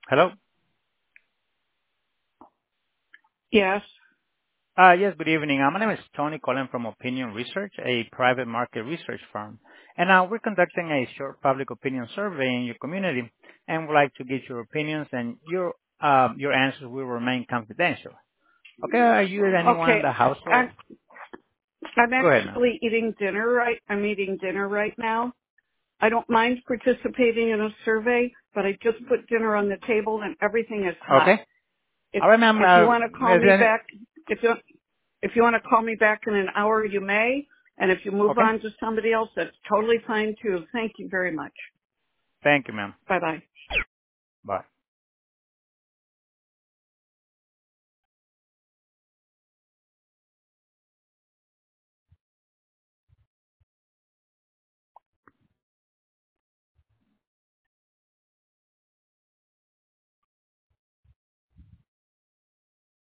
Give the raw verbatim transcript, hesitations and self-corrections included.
Hello? Yes. Uh, yes, good evening. Uh, my name is Tony calling from Opinion Research, a private market research firm. And uh, we're conducting a short public opinion survey in your community and would like to get your opinions and your uh, your answers will remain confidential. Okay, are you and anyone in Okay. the household? I'm, I'm Go ahead, ma'am. actually eating dinner right. I'm eating dinner right now. I don't mind participating in a survey, but I just put dinner on the table and everything is hot. Okay. If All right, ma'am. if you want to Uh, call is me there any, back, if you if you want to call me back in an hour, you may. And if you move okay. on to somebody else, that's totally fine too. Thank you very much. Thank you, ma'am. Bye bye. Bye.